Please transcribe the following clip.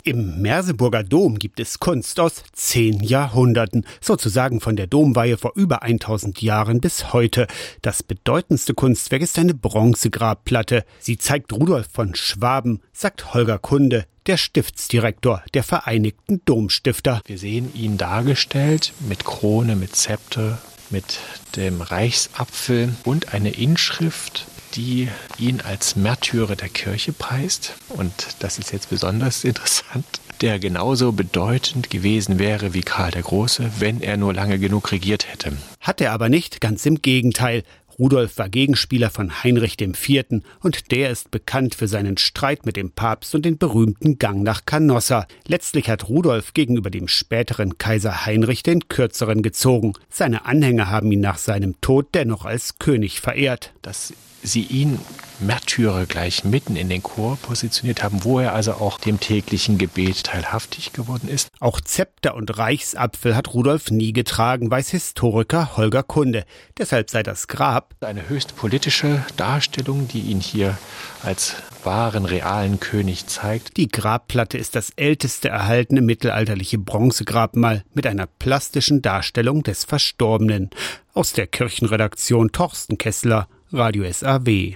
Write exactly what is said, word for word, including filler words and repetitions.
Im Merseburger Dom gibt es Kunst aus zehn Jahrhunderten, sozusagen von der Domweihe vor über tausend Jahren bis heute. Das bedeutendste Kunstwerk ist eine Bronzegrabplatte. Sie zeigt Rudolf von Schwaben, sagt Holger Kunde, der Stiftsdirektor der Vereinigten Domstifter. Wir sehen ihn dargestellt mit Krone, mit Zepter, mit dem Reichsapfel und eine Inschrift, die ihn als Märtyrer der Kirche preist. Und das ist jetzt besonders interessant, der genauso bedeutend gewesen wäre wie Karl der Große, wenn er nur lange genug regiert hätte. Hat er aber nicht, ganz im Gegenteil. Rudolf war Gegenspieler von Heinrich der Vierte und der ist bekannt für seinen Streit mit dem Papst und den berühmten Gang nach Canossa. Letztlich hat Rudolf gegenüber dem späteren Kaiser Heinrich den Kürzeren gezogen. Seine Anhänger haben ihn nach seinem Tod dennoch als König verehrt. Dass sie ihn Märtyrer gleich mitten in den Chor positioniert haben, wo er also auch dem täglichen Gebet teilhaftig geworden ist. Auch Zepter und Reichsapfel hat Rudolf nie getragen, weiß Historiker Holger Kunde. Deshalb sei das Grab eine höchst politische Darstellung, die ihn hier als wahren, realen König zeigt. Die Grabplatte ist das älteste erhaltene mittelalterliche Bronzegrabmal mit einer plastischen Darstellung des Verstorbenen. Aus der Kirchenredaktion Torsten Kessler, Radio S A W.